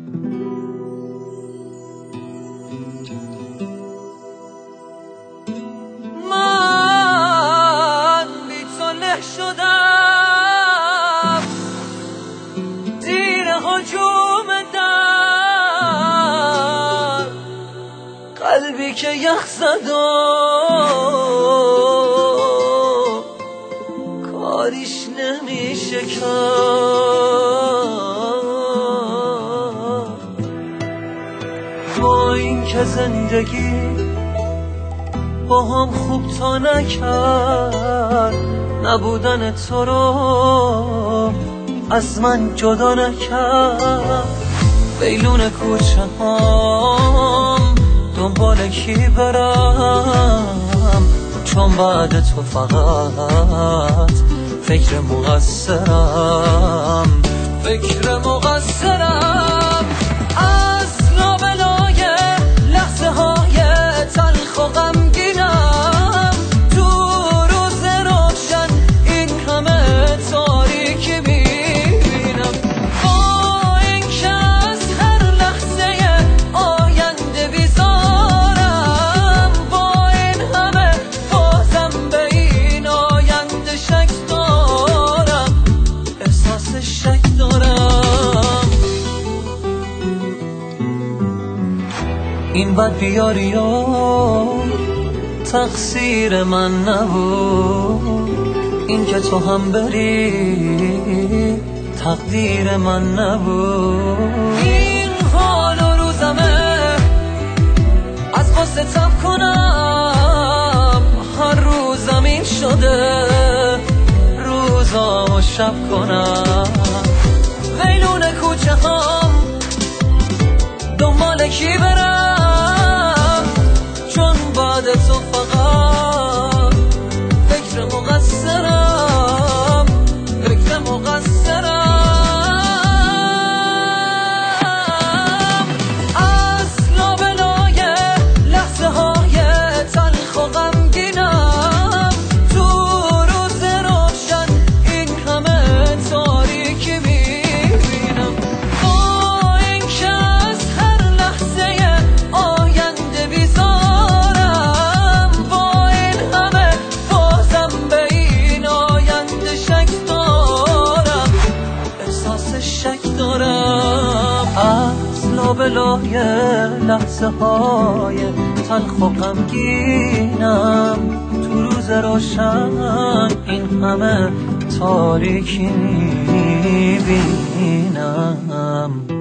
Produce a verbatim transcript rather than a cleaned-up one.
من بی تو له شدم زیر هجوم در قلبی که یخ زد و کاریش نمیشه کرد. با این که زندگی با هم خوب تا نکرد، نبودن تو رو از من جدا نکرد. بیلون کوچه هم دنبال کی برم، چون بعد تو فقط فکر مقصرم فکر مقصرم از لابلای لحظه های تلخ و غمگینم. تو روز روشن این همه تاریکی میبینم. با این که از هر لحظه آینده بیزارم، با این همه بازم به این آینده شک دارم، احساس شک دارم. این بد بیاری و تقصیر من نبود، این که تو هم بری تقدیر من نبود. این حال و روزمه از غصه تب کنم، هر روزم این شده روزامو شب کنم. ویلون کوچه هم دنبال کی برم، چون بعد تو فقط فکر مقصرم فکر مقصرم از لابلای لحظه های تلخ و غمگینم. تو روز روشن این همه تاریکی میبینم. با این که از هر لحظه آینده بیزارم، با این همه بازم به این آینده شک دارم، احساس شک دارم از لابلای لحظه های تلخ و غمگینم. تو روز روشن این همه تاریکی میبینم.